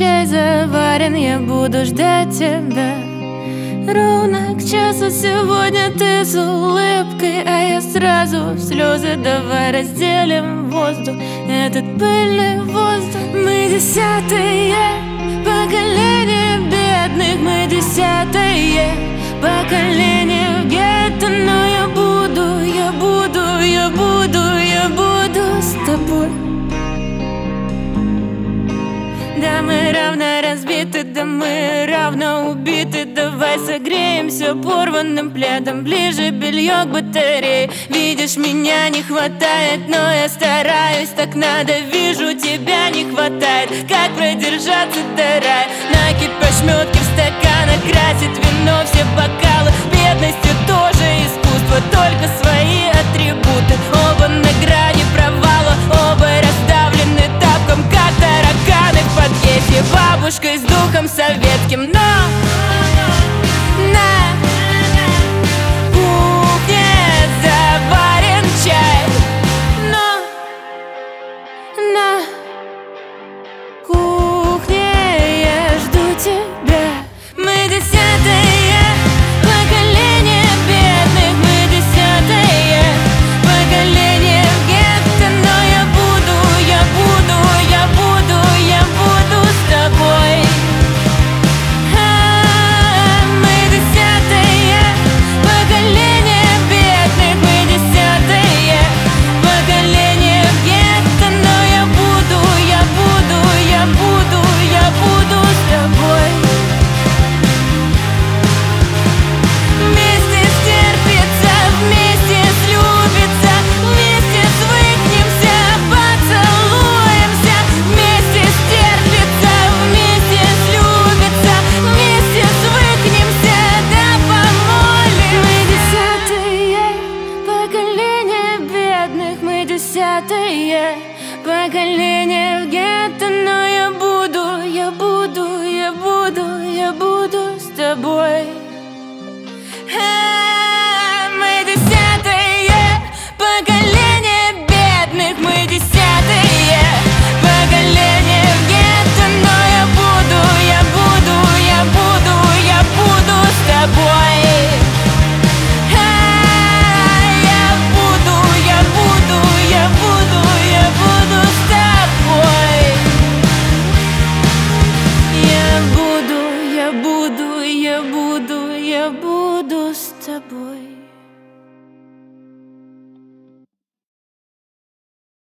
чай заварен, я буду ждать тебя. Ровно к часу сегодня ты с улыбкой, а я сразу в слезы. Давай разделим воздух, этот пыльный воздух. Мы десятое поколение бедных, мы десятое поколение в гетто. Но я буду, я буду, я буду, я буду с тобой. Да, мы равно разбиты, да мы равно убиты. Давай согреемся порванным пледом, ближе белье к батарее. Видишь, меня не хватает, но я стараюсь, так надо. Вижу, тебя не хватает, как продержаться до рая? Накипь ошметки в стаканах, красит вино все бокалы. Бедностью тоже искусство, только свои атрибуты. Оба на грани провала, оба расставлены тапком, как тараканы в подъезде. Бабушкой с духом советским, но на кухне заварен чай, но на кухне я жду тебя. Мы десятое поколение бедных, мы десятое поколение в гетто. Но я буду, я буду, я буду, я буду с тобой. Мы десятое поколение бедных, мы десятое поколение в гетто. Но я буду, я буду, я буду, я буду с тобой. Вместе стерпится, вместе слюбится, вместе свыкнемся, поцелуемся. Вместе стерпится, вместе слюбится, вместе свыкнемся, да помолим. Мы десятое поколение бедных, мы десятое поколение в гетто. Но я буду, я буду, я буду, я буду с тобой. Мы десятое поколение бедных, мы десятое поколение в гетто. Но я буду, я буду, я буду, я буду с тобой. Я буду, я буду, я буду, я буду с тобой. Я буду, я буду, я буду, я буду с тобой.